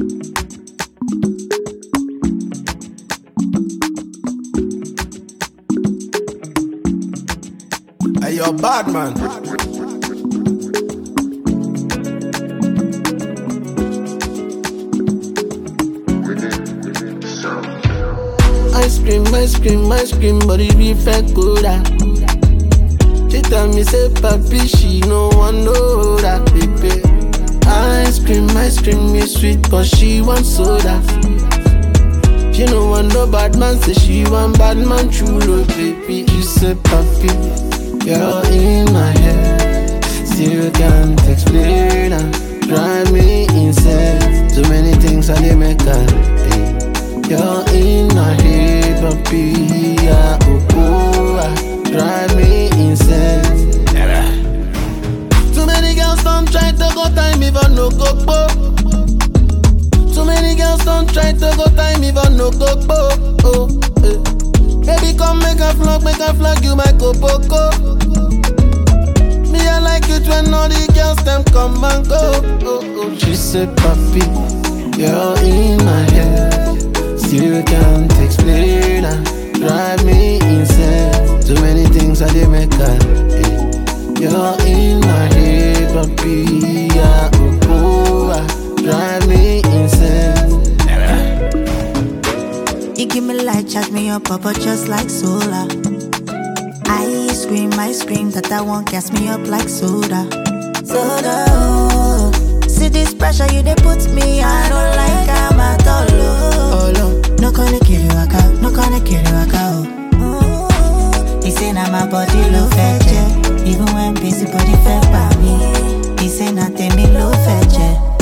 Hey, you're bad, man. Ice cream, but it be fake good. She tell me say papi, she no one know that baby. Ice cream, me sweet, but she want soda. She no want no bad man, say she want bad man chulo, baby. She say papi, you're in my head, still can't explain her. Drive me insane, too many things I did make her. You're in my head, papi, yeah, drive me insane. Too many girls don't try to go time even no go. Too many girls don't try to go time even no go. Baby, come make a flag, you my copoco. Me, I like it when all the girls them come and go. She said, papi, you're in my head, still can't explain her. Drive me insane, too many things I did make her. You're in my head, papi, yeah, drive me insane. You give me light, charge me up, papa, just like solar. Ice cream, that I want gas me up like soda. Oh. See this pressure you they put me, I don't like I'm at all. No gonna kill you, oh. He say now my body low fetch, even when busy body fed by me. He say nothing me low fetch,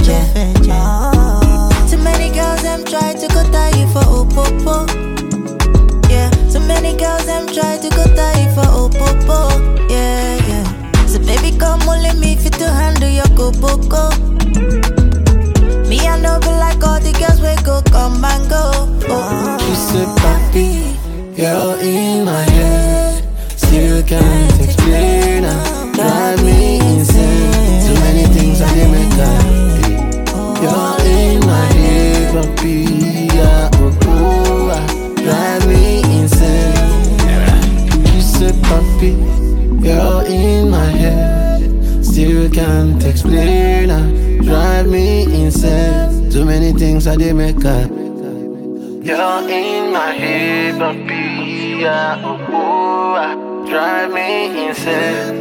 Too many girls them try to go tie you for opopo. Yeah, too many girls them try to go tie you for opopo. Yeah. So baby come only me fit to handle your go-boko. Me I know be like all the girls we go come and go. She said, papi, you're in my head, still can't explain her. Drive me insane, too many things I did make her. You're in my head, papi, yeah, drive me insane. She said, papi, you're in my head, still can't explain her. Drive me insane, too many things I did make her. You're in my head, papi, yeah, drive me insane.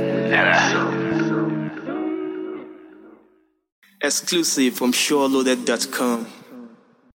Exclusive from SureLoaded.com.